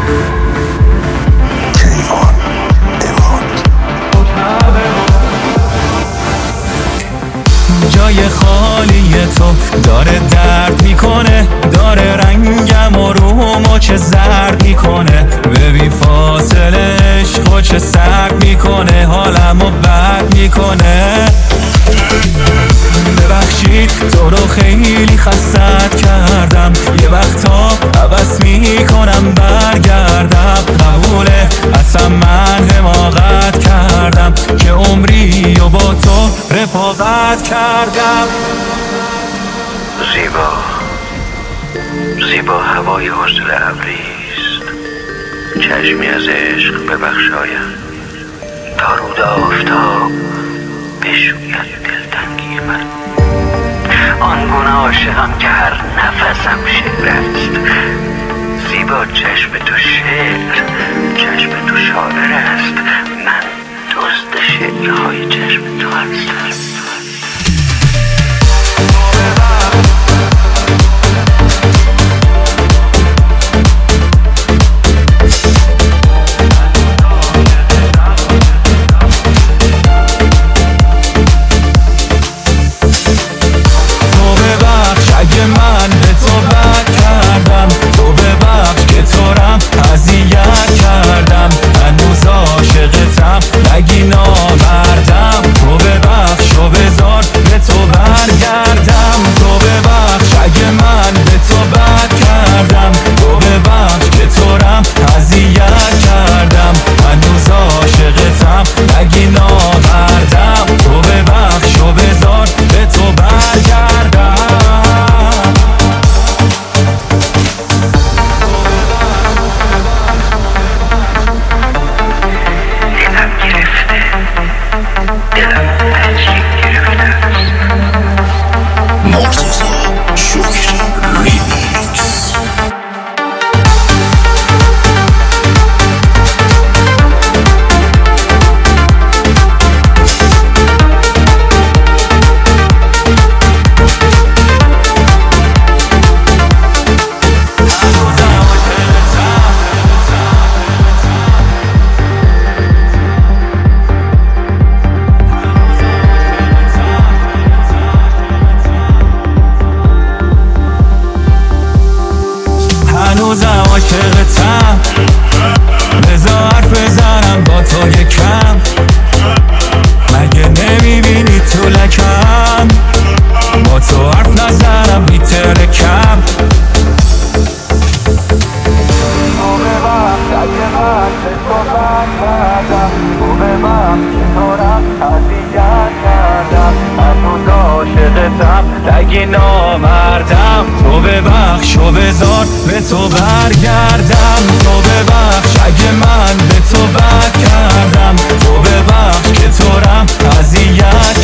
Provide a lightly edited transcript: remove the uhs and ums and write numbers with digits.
جای خالی تو داره درد میکنه، داره رنگم و رومو چه زرد میکنه، ببین فاصله عشقو چه سرد میکنه، حالمو بد میکنه. ببخشید تو رو خیلی خستت کردم، یه وقتا عوض میکنم برگردم، قبوله اصلا من حماقت کردم که عمری و با تو رفاقت کردم. زیبا هوای حسن ابریست، چشمی از عشق ببخشایم، تا رود آفتاب بشوید دلتنگی من. آنگونه عاشقم که هر نفسم شعر است. زیبا چشم تو شعر، چشم تو شاعر است، من دزد شعرهای چشم تو هستم. نگی نامردم، تو ببخش و بذار به تو برگردم، تو ببخش اگه من به تو بد کردم، تو ببخش که تو رم اذیت کردم، هنوز عاشقتم. نگی نامردم، تو ببخش و بذار به تو برگردم. هنوزم عاشقتم، بذار حرف بزنم با تو یکم، مگه نمیبینی تو لکم، با تو حرف نزنم میترکم. تو ببخش اگه من به تو بد کردم، تو ببخش که تو رم اذیت کردم، هنوز عاشقتم. نگی نامردم، تو ببخش و بذار به تو برگردم، تو ببخش اگه من به تو بد کردم، تو ببخش که تو رم اذیت